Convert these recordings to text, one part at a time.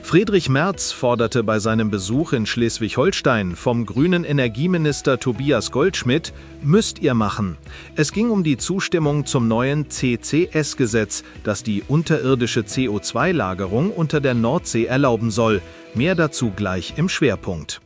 Friedrich Merz forderte bei seinem Besuch in Schleswig-Holstein vom grünen Energieminister Tobias Goldschmidt: Müsst ihr machen. Es ging um die Zustimmung zum neuen CCS-Gesetz, das die unterirdische CO2-Lagerung unter der Nordsee erlauben soll. Mehr dazu gleich im Schwerpunkt.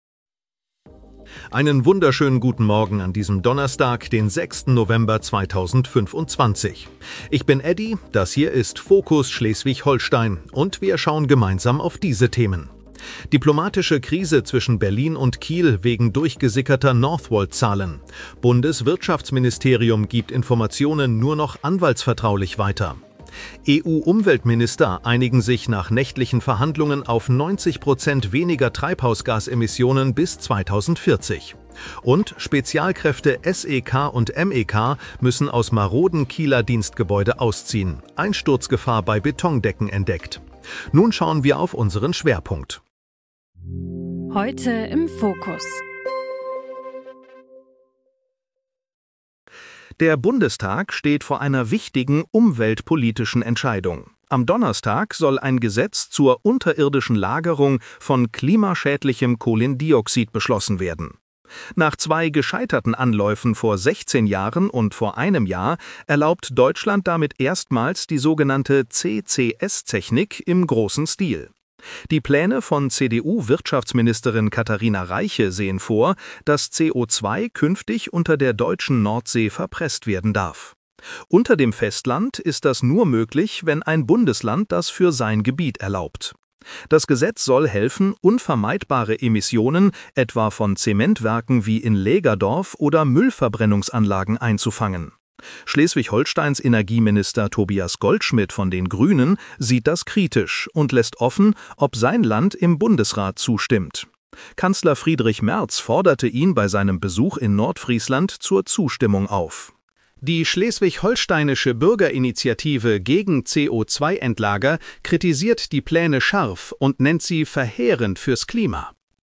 Einen wunderschönen guten Morgen an diesem Donnerstag, den 6. November 2025. Ich bin Eddie, das hier ist Fokus Schleswig-Holstein und wir schauen gemeinsam auf diese Themen. Diplomatische Krise zwischen Berlin und Kiel wegen durchgesickerter Northvolt-Zahlen. Bundeswirtschaftsministerium gibt Informationen nur noch anwaltsvertraulich weiter. EU-Umweltminister einigen sich nach nächtlichen Verhandlungen auf 90% weniger Treibhausgasemissionen bis 2040. Und Spezialkräfte SEK und MEK müssen aus maroden Kieler Dienstgebäude ausziehen. Einsturzgefahr bei Betondecken entdeckt. Nun schauen wir auf unseren Schwerpunkt. Heute im Fokus. Der Bundestag steht vor einer wichtigen umweltpolitischen Entscheidung. Am Donnerstag soll ein Gesetz zur unterirdischen Lagerung von klimaschädlichem Kohlendioxid beschlossen werden. Nach 2 gescheiterten Anläufen vor 16 Jahren und vor einem Jahr erlaubt Deutschland damit erstmals die sogenannte CCS-Technik im großen Stil. Die Pläne von CDU-Wirtschaftsministerin Katharina Reiche sehen vor, dass CO2 künftig unter der deutschen Nordsee verpresst werden darf. Unter dem Festland ist das nur möglich, wenn ein Bundesland das für sein Gebiet erlaubt. Das Gesetz soll helfen, unvermeidbare Emissionen, etwa von Zementwerken wie in Lägerdorf oder Müllverbrennungsanlagen einzufangen. Schleswig-Holsteins Energieminister Tobias Goldschmidt von den Grünen sieht das kritisch und lässt offen, ob sein Land im Bundesrat zustimmt. Kanzler Friedrich Merz forderte ihn bei seinem Besuch in Nordfriesland zur Zustimmung auf. Die schleswig-holsteinische Bürgerinitiative gegen CO2-Endlager kritisiert die Pläne scharf und nennt sie verheerend fürs Klima.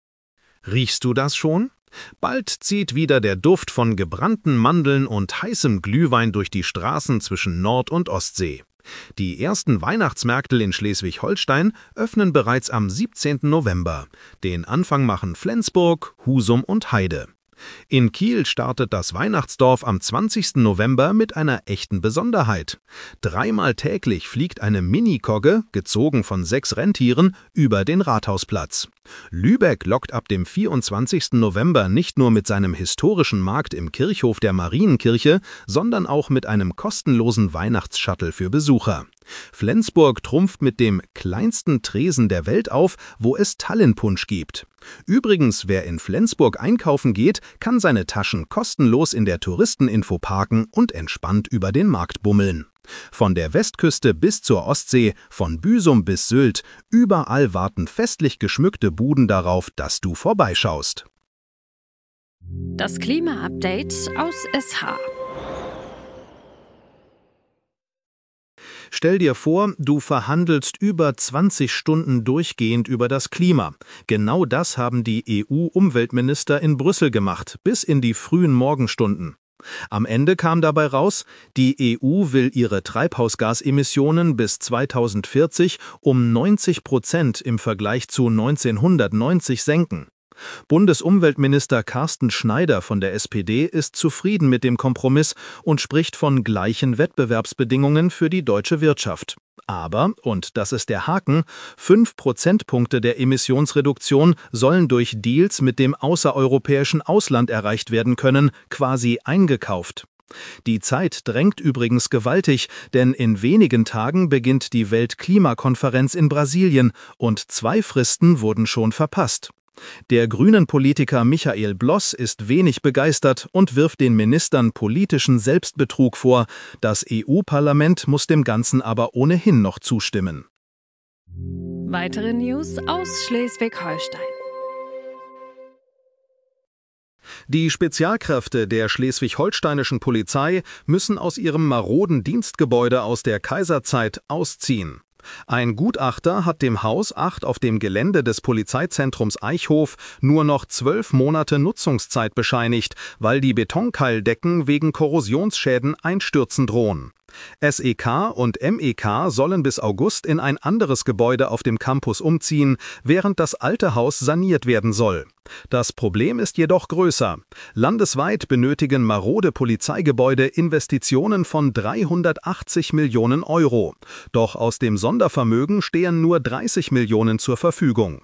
Riechst du das schon? Bald zieht wieder der Duft von gebrannten Mandeln und heißem Glühwein durch die Straßen zwischen Nord- und Ostsee. Die ersten Weihnachtsmärkte in Schleswig-Holstein öffnen bereits am 17. November. Den Anfang machen Flensburg, Husum und Heide. In Kiel startet das Weihnachtsdorf am 20. November mit einer echten Besonderheit. 3-mal täglich fliegt eine Mini-Kogge, gezogen von 6 Rentieren, über den Rathausplatz. Lübeck lockt ab dem 24. November nicht nur mit seinem historischen Markt im Kirchhof der Marienkirche, sondern auch mit einem kostenlosen Weihnachtsshuttle für Besucher. Flensburg trumpft mit dem kleinsten Tresen der Welt auf, wo es Tallinpunsch gibt. Übrigens, wer in Flensburg einkaufen geht, kann seine Taschen kostenlos in der Touristeninfo parken und entspannt über den Markt bummeln. Von der Westküste bis zur Ostsee, von Büsum bis Sylt, überall warten festlich geschmückte Buden darauf, dass du vorbeischaust. Das Klima-Update aus SH. Stell dir vor, du verhandelst über 20 Stunden durchgehend über das Klima. Genau das haben die EU-Umweltminister in Brüssel gemacht, bis in die frühen Morgenstunden. Am Ende kam dabei raus, die EU will ihre Treibhausgasemissionen bis 2040 um 90% im Vergleich zu 1990 senken. Bundesumweltminister Carsten Schneider von der SPD ist zufrieden mit dem Kompromiss und spricht von gleichen Wettbewerbsbedingungen für die deutsche Wirtschaft. Aber, und das ist der Haken, 5 Prozentpunkte der Emissionsreduktion sollen durch Deals mit dem außereuropäischen Ausland erreicht werden können, quasi eingekauft. Die Zeit drängt übrigens gewaltig, denn in wenigen Tagen beginnt die Weltklimakonferenz in Brasilien und 2 Fristen wurden schon verpasst. Der Grünen-Politiker Michael Bloss ist wenig begeistert und wirft den Ministern politischen Selbstbetrug vor. Das EU-Parlament muss dem Ganzen aber ohnehin noch zustimmen. Weitere News aus Schleswig-Holstein. Die Spezialkräfte der schleswig-holsteinischen Polizei müssen aus ihrem maroden Dienstgebäude aus der Kaiserzeit ausziehen. Ein Gutachter hat dem Haus 8 auf dem Gelände des Polizeizentrums Eichhof nur noch 12 Monate Nutzungszeit bescheinigt, weil die Betonkeildecken wegen Korrosionsschäden einstürzen drohen. SEK und MEK sollen bis August in ein anderes Gebäude auf dem Campus umziehen, während das alte Haus saniert werden soll. Das Problem ist jedoch größer. Landesweit benötigen marode Polizeigebäude Investitionen von 380 Millionen Euro. Doch aus dem Sondervermögen stehen nur 30 Millionen zur Verfügung.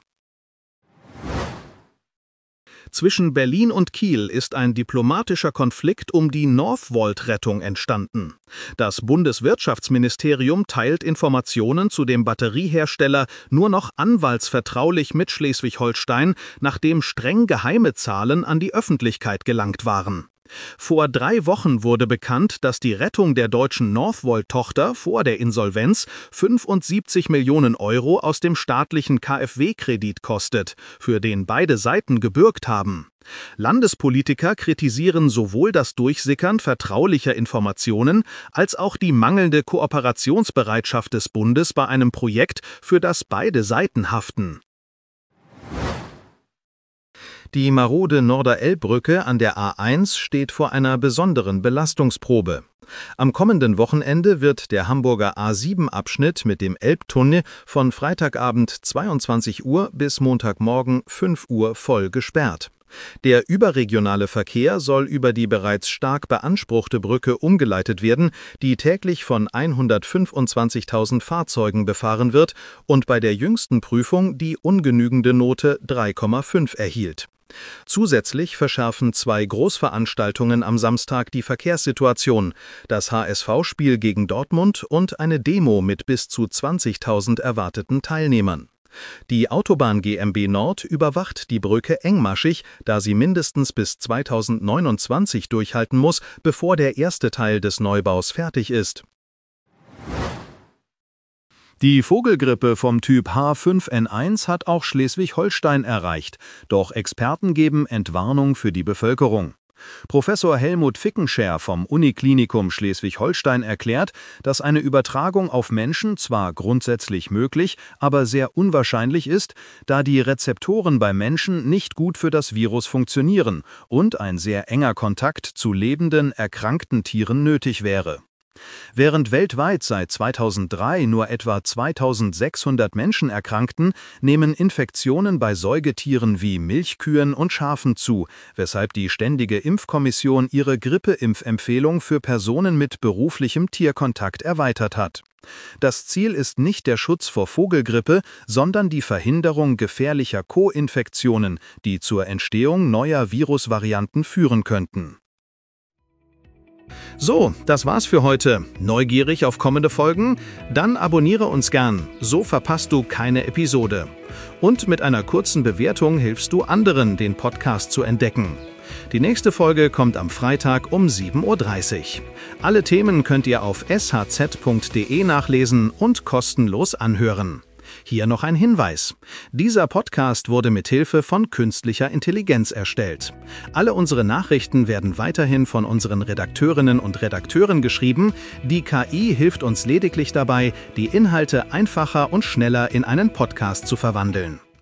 Zwischen Berlin und Kiel ist ein diplomatischer Konflikt um die Northvolt-Rettung entstanden. Das Bundeswirtschaftsministerium teilt Informationen zu dem Batteriehersteller nur noch anwaltsvertraulich mit Schleswig-Holstein, nachdem streng geheime Zahlen an die Öffentlichkeit gelangt waren. Vor 3 Wochen wurde bekannt, dass die Rettung der deutschen Northvolt-Tochter vor der Insolvenz 75 Millionen Euro aus dem staatlichen KfW-Kredit kostet, für den beide Seiten gebürgt haben. Landespolitiker kritisieren sowohl das Durchsickern vertraulicher Informationen als auch die mangelnde Kooperationsbereitschaft des Bundes bei einem Projekt, für das beide Seiten haften. Die marode Norderelbbrücke an der A1 steht vor einer besonderen Belastungsprobe. Am kommenden Wochenende wird der Hamburger A7-Abschnitt mit dem Elbtunnel von Freitagabend 22 Uhr bis Montagmorgen 5 Uhr voll gesperrt. Der überregionale Verkehr soll über die bereits stark beanspruchte Brücke umgeleitet werden, die täglich von 125.000 Fahrzeugen befahren wird und bei der jüngsten Prüfung die ungenügende Note 3,5 erhielt. Zusätzlich verschärfen 2 Großveranstaltungen am Samstag die Verkehrssituation: das HSV-Spiel gegen Dortmund und eine Demo mit bis zu 20.000 erwarteten Teilnehmern. Die Autobahn GmbH Nord überwacht die Brücke engmaschig, da sie mindestens bis 2029 durchhalten muss, bevor der erste Teil des Neubaus fertig ist. Die Vogelgrippe vom Typ H5N1 hat auch Schleswig-Holstein erreicht, doch Experten geben Entwarnung für die Bevölkerung. Professor Helmut Fickenscher vom Uniklinikum Schleswig-Holstein erklärt, dass eine Übertragung auf Menschen zwar grundsätzlich möglich, aber sehr unwahrscheinlich ist, da die Rezeptoren bei Menschen nicht gut für das Virus funktionieren und ein sehr enger Kontakt zu lebenden, erkrankten Tieren nötig wäre. Während weltweit seit 2003 nur etwa 2600 Menschen erkrankten, nehmen Infektionen bei Säugetieren wie Milchkühen und Schafen zu, weshalb die Ständige Impfkommission ihre Grippeimpfempfehlung für Personen mit beruflichem Tierkontakt erweitert hat. Das Ziel ist nicht der Schutz vor Vogelgrippe, sondern die Verhinderung gefährlicher Co-Infektionen, die zur Entstehung neuer Virusvarianten führen könnten. So, das war's für heute. Neugierig auf kommende Folgen? Dann abonniere uns gern, so verpasst du keine Episode. Und mit einer kurzen Bewertung hilfst du anderen, den Podcast zu entdecken. Die nächste Folge kommt am Freitag um 7:30 Uhr. Alle Themen könnt ihr auf shz.de nachlesen und kostenlos anhören. Hier noch ein Hinweis. Dieser Podcast wurde mit Hilfe von künstlicher Intelligenz erstellt. Alle unsere Nachrichten werden weiterhin von unseren Redakteurinnen und Redakteuren geschrieben. Die KI hilft uns lediglich dabei, die Inhalte einfacher und schneller in einen Podcast zu verwandeln.